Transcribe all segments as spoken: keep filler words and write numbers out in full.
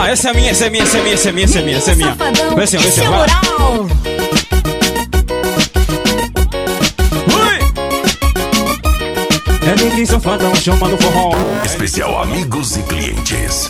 lá, essa é minha, essa é minha, essa é minha, essa é minha, essa é minha, essa é minha. Vê assim, vê assim, vai lá. É ninguém safadão, chama no forró. Especial amigos e clientes.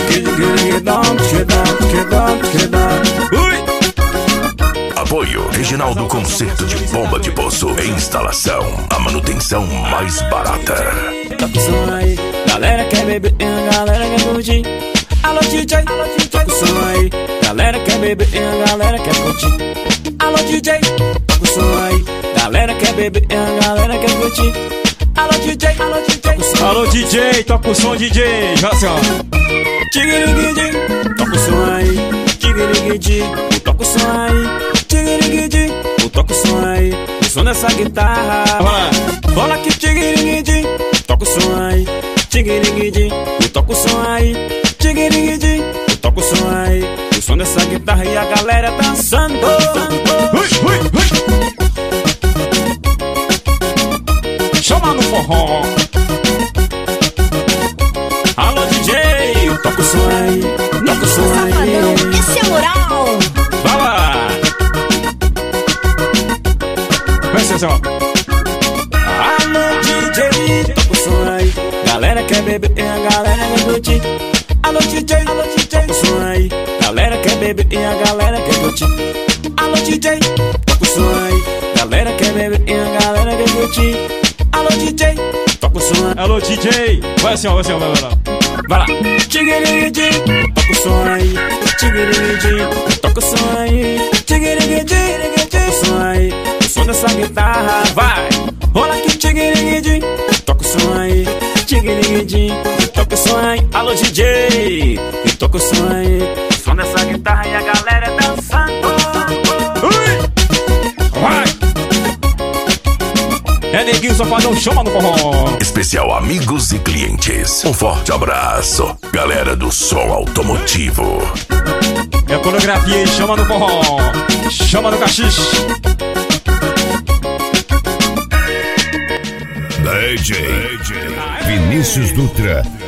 Ui. Apoio Reginaldo Concerto de Bomba de Poço e Instalação. A manutenção mais barata. Toca o som aí, galera quer beber, a galera quer curtir. Alô D J, toca o som aí, galera quer beber, a galera quer curtir. Alô D J, toca o som aí, galera quer beber, a galera quer curtir. Alô D J, alô D J, toca o som. Alô D J, toca o som D J. Vai assim, ó. Tigiriguidi, toca o som aí, tigiriguidi, toca o som aí, tigiriguidi, toca o som aí, o som dessa guitarra. Bola aqui, tigiriguidi, toca o som aí, tigiriguidi, toca o som aí, tigiriguidi, toca o som aí, o som dessa guitarra e a galera dançando. Ui, ui, ui. Chama no forró. Alô D J, toca o som aí, toca o som aí. Esse é moral. Vai lá. Vai ser assim, ó. Alô D J, toca o som aí, galera quer beber, a galera quer curtir. Alô D J, alô D J, toca o som aí, galera quer beber e a galera quer curtir. Alô D J, toca o som aí, galera quer beber e a galera quer curtir. Alô D J, toca o som aí. Alô D J. Vai assim, ó, vai assim, ó, vai lá. Vai lá. Tigiriguidi, toca o som aí, tigiriguidi, toca o som aí, tigiriguidi, toca o som aí, o som dessa guitarra. Vai, rola aqui, tigiriguidi, toca o som aí, tigiriguidi, toca o som aí. Alô D J, e toca o som aí, o som dessa guitarra e a galera dançando. Ui. Vai. É neguinho safadão, chama no forró. Especial amigos e clientes. Um forte abraço, galera do som automotivo. É a coreografia, chama no forró. Chama no cachiche. D J Vinícius Dutra